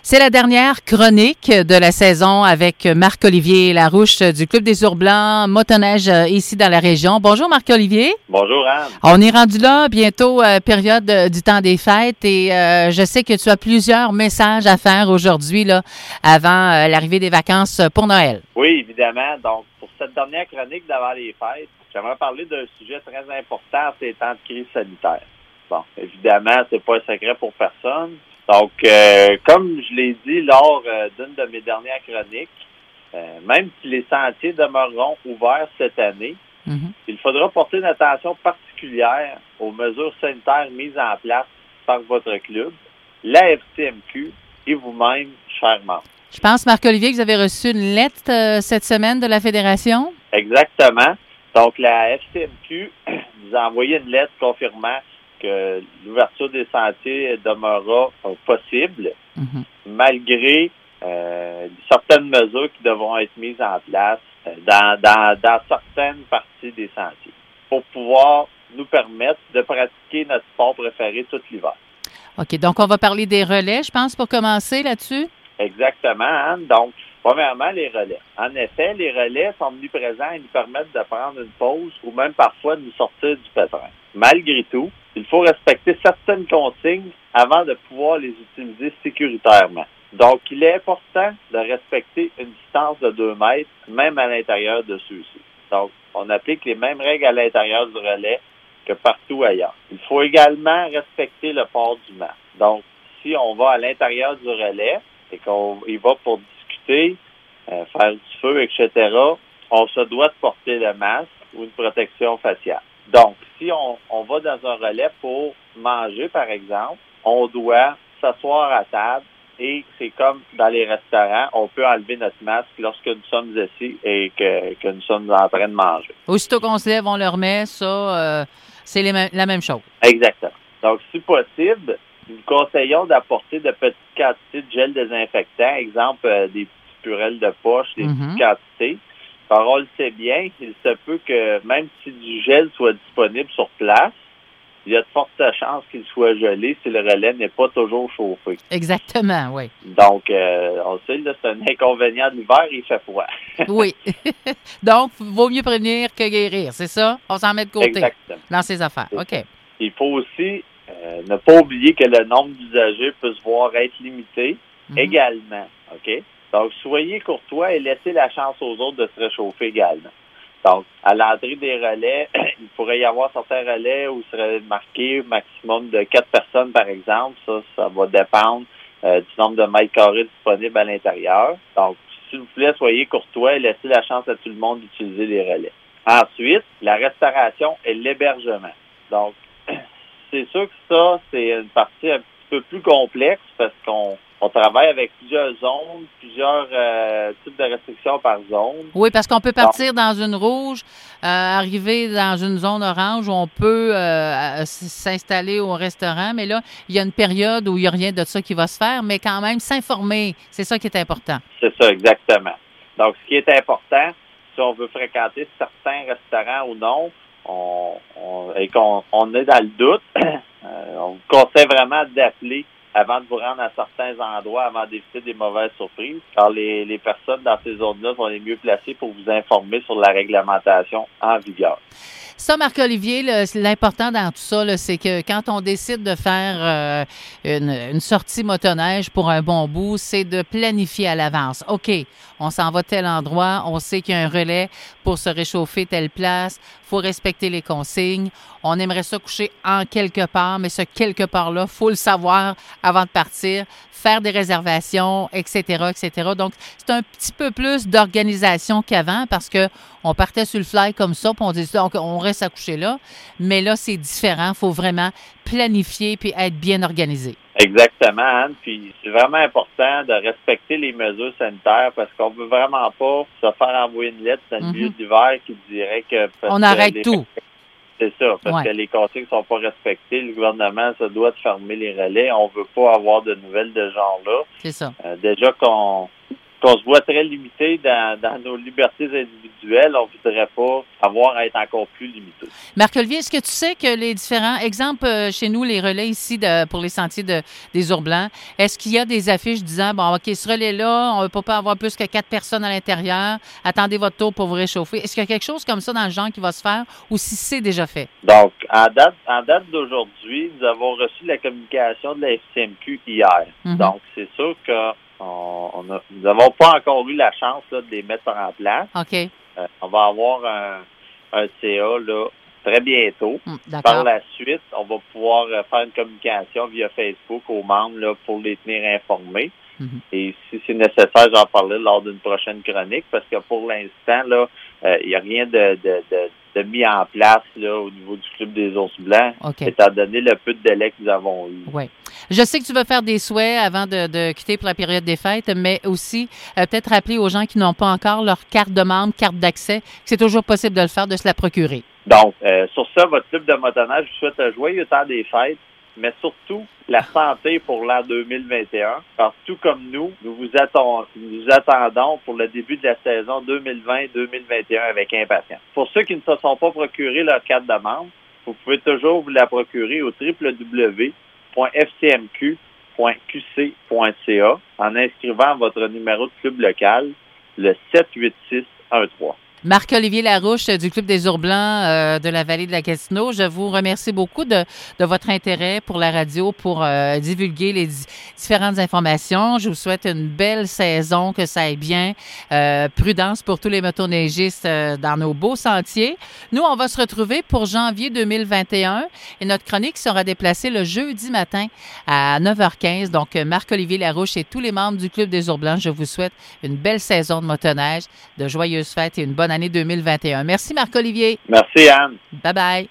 C'est la dernière chronique de la saison avec Marc-Olivier Larouche du Club des Ours-Blancs, motoneige ici dans la région. Bonjour Marc-Olivier. Bonjour Anne. On est rendu là, bientôt période du temps des fêtes et je sais que tu as plusieurs messages à faire aujourd'hui là, avant l'arrivée des vacances pour Noël. Oui, évidemment. Donc, pour cette dernière chronique d'avant les fêtes, j'aimerais parler d'un sujet très important en ces temps de crise sanitaire. Bon, évidemment, c'est pas un secret pour personne. Donc, comme je l'ai dit lors d'une de mes dernières chroniques, même si les sentiers demeureront ouverts cette année, il faudra porter une attention particulière aux mesures sanitaires mises en place par votre club, la FCMQ et vous-même, chers membres. Je pense, Marc-Olivier, que vous avez reçu une lettre cette semaine de la Fédération. Exactement. Donc, la FCMQ nous a envoyé une lettre confirmant que l'ouverture des sentiers demeurera possible, malgré certaines mesures qui devront être mises en place dans certaines parties des sentiers, pour pouvoir nous permettre de pratiquer notre sport préféré tout l'hiver. OK, donc on va parler des relais, je pense, pour commencer là-dessus. Exactement, Anne. Donc, premièrement, les relais. En effet, les relais sont omniprésents et nous permettent de prendre une pause ou même parfois de nous sortir du pétrin. Malgré tout, il faut respecter certaines consignes avant de pouvoir les utiliser sécuritairement. Donc, il est important de respecter une distance de 2 mètres, même à l'intérieur de ceux-ci. Donc, on applique les mêmes règles à l'intérieur du relais que partout ailleurs. Il faut également respecter le port du masque. Donc, si on va à l'intérieur du relais et qu'on y va pour discuter, faire du feu, etc., on se doit de porter le masque ou une protection faciale. Donc, si on va dans un relais pour manger, par exemple, on doit s'asseoir à table et c'est comme dans les restaurants, on peut enlever notre masque lorsque nous sommes assis et que nous sommes en train de manger. Aussitôt qu'on se lève, on le remet, ça, c'est la même chose. Exactement. Donc, si possible, nous conseillons d'apporter de petites quantités de gel désinfectant, exemple des petites purelles de poche, des petites quantités. Car on le sait bien, il se peut que même si du gel soit disponible sur place, il y a de fortes chances qu'il soit gelé si le relais n'est pas toujours chauffé. Exactement, oui. Donc, on sait, là, c'est un inconvénient de l'hiver, il fait froid. Oui. Donc, vaut mieux prévenir que guérir, c'est ça? On s'en met de côté. Exactement. Dans ses affaires. OK. Il faut aussi ne pas oublier que le nombre d'usagers peut se voir être limité également. OK? Donc, soyez courtois et laissez la chance aux autres de se réchauffer également. Donc, à l'entrée des relais, il pourrait y avoir certains relais où serait marqué maximum de 4 personnes, par exemple. Ça va dépendre du nombre de mètres carrés disponibles à l'intérieur. Donc, s'il vous plaît, soyez courtois et laissez la chance à tout le monde d'utiliser les relais. Ensuite, la restauration et l'hébergement. Donc, c'est sûr que ça, c'est une partie un petit peu plus complexe parce qu'on travaille avec plusieurs zones, plusieurs types de restrictions par zone. Oui, parce qu'on peut partir dans une rouge, arriver dans une zone orange où on peut s'installer au restaurant, mais là, il y a une période où il n'y a rien de ça qui va se faire, mais quand même s'informer, c'est ça qui est important. C'est ça, exactement. Donc, ce qui est important, si on veut fréquenter certains restaurants ou non, et qu'on est dans le doute, on vous conseille vraiment d'appeler avant de vous rendre à certains endroits, avant d'éviter des mauvaises surprises, car les personnes dans ces zones-là sont les mieux placées pour vous informer sur la réglementation en vigueur. Ça, Marc-Olivier, l'important dans tout ça, là, c'est que quand on décide de faire une sortie motoneige pour un bon bout, c'est de planifier à l'avance. OK, on s'en va tel endroit, on sait qu'il y a un relais pour se réchauffer telle place, faut respecter les consignes. On aimerait ça coucher en quelque part, mais ce quelque part-là, faut le savoir avant de partir, faire des réservations, etc., etc. Donc, c'est un petit peu plus d'organisation qu'avant parce que on partait sur le fly comme ça, puis on disait on reste à coucher là. Mais là, c'est différent. Il faut vraiment planifier puis être bien organisé. Exactement, Anne. Puis c'est vraiment important de respecter les mesures sanitaires parce qu'on veut vraiment pas se faire envoyer une lettre dans le milieu de l'hiver qui dirait que... On arrête tout. C'est ça, parce que les consignes ne sont pas respectées. Le gouvernement se doit de fermer les relais. On ne veut pas avoir de nouvelles de ce genre-là. C'est ça. Déjà qu'on qu'on se voit très limité dans nos libertés individuelles, on voudrait pas avoir à être encore plus limité. Marc-Olivier, est-ce que tu sais que les différents exemples chez nous, les relais ici pour les sentiers des Ours-Blancs, est-ce qu'il y a des affiches disant, bon, OK, ce relais-là, on ne peut pas avoir plus que 4 personnes à l'intérieur, attendez votre tour pour vous réchauffer. Est-ce qu'il y a quelque chose comme ça dans le genre qui va se faire ou si c'est déjà fait? Donc, en date d'aujourd'hui, nous avons reçu la communication de la FCMQ hier. Mm-hmm. Donc, c'est sûr que nous n'avons pas encore eu la chance là, de les mettre en place. OK. On va avoir un CA là, très bientôt. D'accord. Par la suite, on va pouvoir faire une communication via Facebook aux membres là, pour les tenir informés. Mm-hmm. Et si c'est nécessaire, j'en parlerai lors d'une prochaine chronique parce que pour l'instant, là, il n'y a rien de mis en place là, au niveau du Club des Ours Blancs, okay. Étant donné le peu de délai que nous avons eu. Oui. Je sais que tu veux faire des souhaits avant de quitter pour la période des fêtes, mais aussi peut-être rappeler aux gens qui n'ont pas encore leur carte de membre, carte d'accès, que c'est toujours possible de le faire, de se la procurer. Donc, sur ça, votre club de motoneige vous souhaite un joyeux temps des fêtes, mais surtout la santé pour l'an 2021. Parce que tout comme nous vous attendons pour le début de la saison 2020-2021 avec impatience. Pour ceux qui ne se sont pas procurés leur carte de membre, vous pouvez toujours vous la procurer au www.fcmq.qc.ca en inscrivant votre numéro de club local, le 78613. Marc-Olivier Larouche du Club des Ours-Blancs de la Vallée de la Gatineau, je vous remercie beaucoup de votre intérêt pour la radio, pour divulguer les différentes informations. Je vous souhaite une belle saison, que ça aille bien. Prudence pour tous les motoneigistes dans nos beaux sentiers. Nous, on va se retrouver pour janvier 2021 et notre chronique sera déplacée le jeudi matin à 9h15. Donc, Marc-Olivier Larouche et tous les membres du Club des Ours-Blancs, je vous souhaite une belle saison de motoneige, de joyeuses fêtes et une bonne année 2021. Merci Marc-Olivier. Merci Anne. Bye bye.